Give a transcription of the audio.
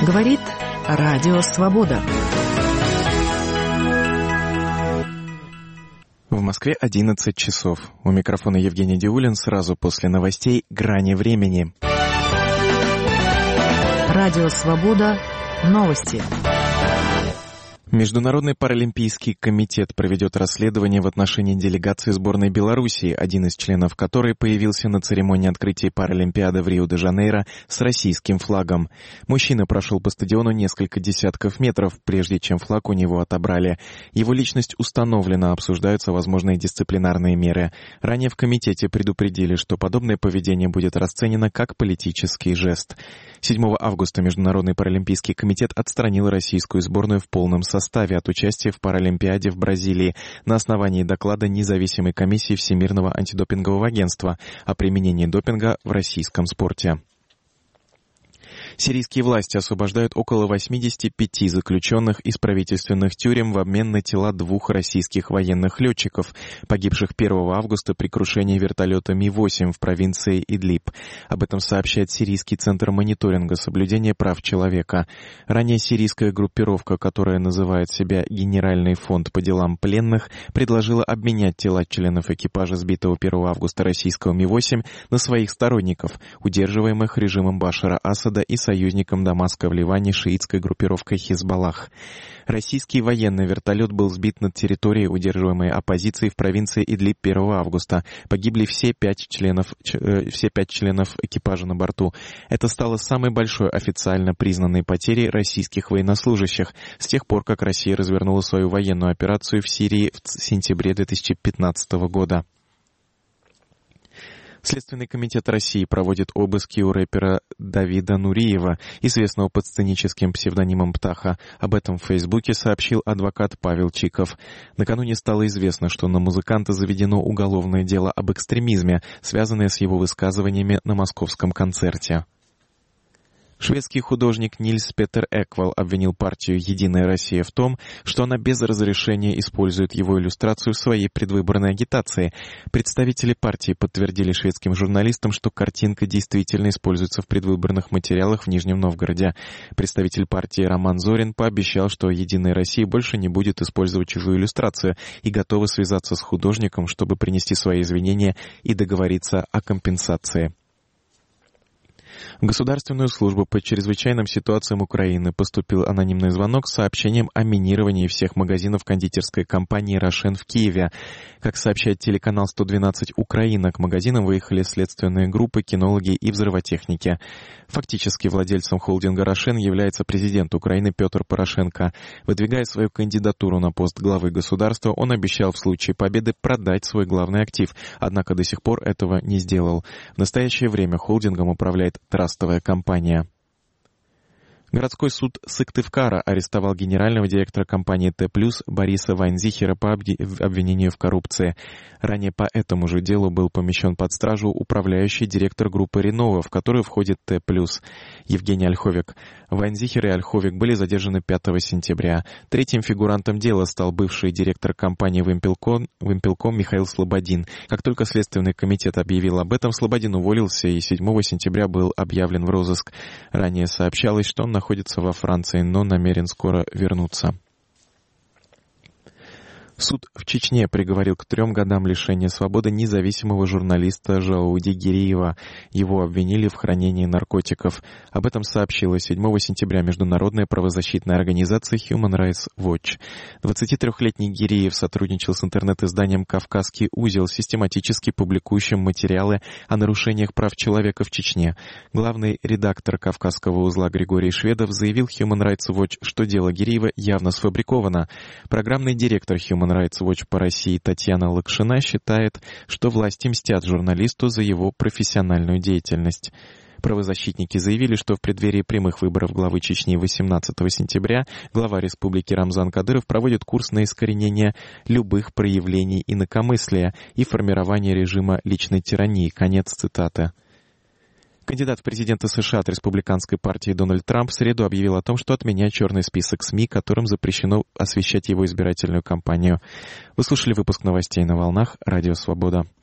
Говорит Радио Свобода. В Москве 11 часов. У микрофона Евгений Диулин. Сразу после новостей «Грани времени». Радио Свобода. Новости. Международный паралимпийский комитет проведет расследование в отношении делегации сборной Белоруссии, один из членов которой появился на церемонии открытия Паралимпиады в Рио-де-Жанейро с российским флагом. Мужчина прошел по стадиону несколько десятков метров, прежде чем флаг у него отобрали. Его личность установлена, обсуждаются возможные дисциплинарные меры. Ранее в комитете предупредили, что подобное поведение будет расценено как политический жест. 7 августа Международный паралимпийский комитет отстранил российскую сборную в полном составе от участия в Паралимпиаде в Бразилии на основании доклада независимой комиссии Всемирного антидопингового агентства о применении допинга в российском спорте. Сирийские власти освобождают около 85 заключенных из правительственных тюрем в обмен на тела 2 российских военных летчиков, погибших 1 августа при крушении вертолета Ми-8 в провинции Идлиб. Об этом сообщает Сирийский центр мониторинга соблюдения прав человека. Ранее сирийская группировка, которая называет себя Генеральный фонд по делам пленных, предложила обменять тела членов экипажа сбитого 1 августа российского Ми-8 на своих сторонников, удерживаемых режимом Башара Асада и союзником Дамаска в Ливане шиитской группировкой Хизбаллах. Российский военный вертолет был сбит над территорией, удерживаемой оппозицией в провинции Идлиб 1 августа. Погибли все 5 членов экипажа на борту. Это стало самой большой официально признанной потерей российских военнослужащих с тех пор, как Россия развернула свою военную операцию в Сирии в сентябре 2015 года. Следственный комитет России проводит обыски у рэпера Давида Нуриева, известного под сценическим псевдонимом «Птаха». Об этом в Фейсбуке сообщил адвокат Павел Чиков. Накануне стало известно, что на музыканта заведено уголовное дело об экстремизме, связанное с его высказываниями на московском концерте. Шведский художник Нильс Петер Эквал обвинил партию «Единая Россия» в том, что она без разрешения использует его иллюстрацию в своей предвыборной агитации. Представители партии подтвердили шведским журналистам, что картинка действительно используется в предвыборных материалах в Нижнем Новгороде. Представитель партии Роман Зорин пообещал, что «Единая Россия» больше не будет использовать чужую иллюстрацию и готова связаться с художником, чтобы принести свои извинения и договориться о компенсации. В Государственную службу по чрезвычайным ситуациям Украины поступил анонимный звонок с сообщением о минировании всех магазинов кондитерской компании «Рошен» в Киеве. Как сообщает телеканал 112 «Украина», к магазинам выехали следственные группы, кинологи и взрывотехники. Фактически владельцем холдинга «Рошен» является президент Украины Петр Порошенко. Выдвигая свою кандидатуру на пост главы государства, он обещал в случае победы продать свой главный актив, однако до сих пор этого не сделал. В настоящее время холдингом управляет трастовая компания. Городской суд Сыктывкара арестовал генерального директора компании Т+, Бориса Вайнзихера по обвинению в коррупции. Ранее по этому же делу был помещен под стражу управляющий директор группы «Ренова», в которую входит Т+, Евгений Ольховик. Вайнзихер и Ольховик были задержаны 5 сентября. Третьим фигурантом дела стал бывший директор компании «Вимпелком» Михаил Слободин. Как только Следственный комитет объявил об этом, Слободин уволился и 7 сентября был объявлен в розыск. Ранее сообщалось, что он находится во Франции, но намерен скоро вернуться. Суд в Чечне приговорил к 3 годам лишения свободы независимого журналиста Жауди Гиреева. Его обвинили в хранении наркотиков. Об этом сообщила 7 сентября международная правозащитная организация Human Rights Watch. 23-летний Гиреев сотрудничал с интернет-изданием «Кавказский узел», систематически публикующим материалы о нарушениях прав человека в Чечне. Главный редактор «Кавказского узла» Григорий Шведов заявил Human Rights Watch, что дело Гиреева явно сфабриковано. Программный директор Human Rights Watch по России Татьяна Лакшина считает, что власти мстят журналисту за его профессиональную деятельность. Правозащитники заявили, что в преддверии прямых выборов главы Чечни 18 сентября глава республики Рамзан Кадыров проводит курс на искоренение любых проявлений инакомыслия и формирование режима личной тирании. Конец цитаты. Кандидат в президенты США от республиканской партии Дональд Трамп в среду объявил о том, что отменяет черный список СМИ, которым запрещено освещать его избирательную кампанию. Вы слушали выпуск новостей на волнах Радио Свобода.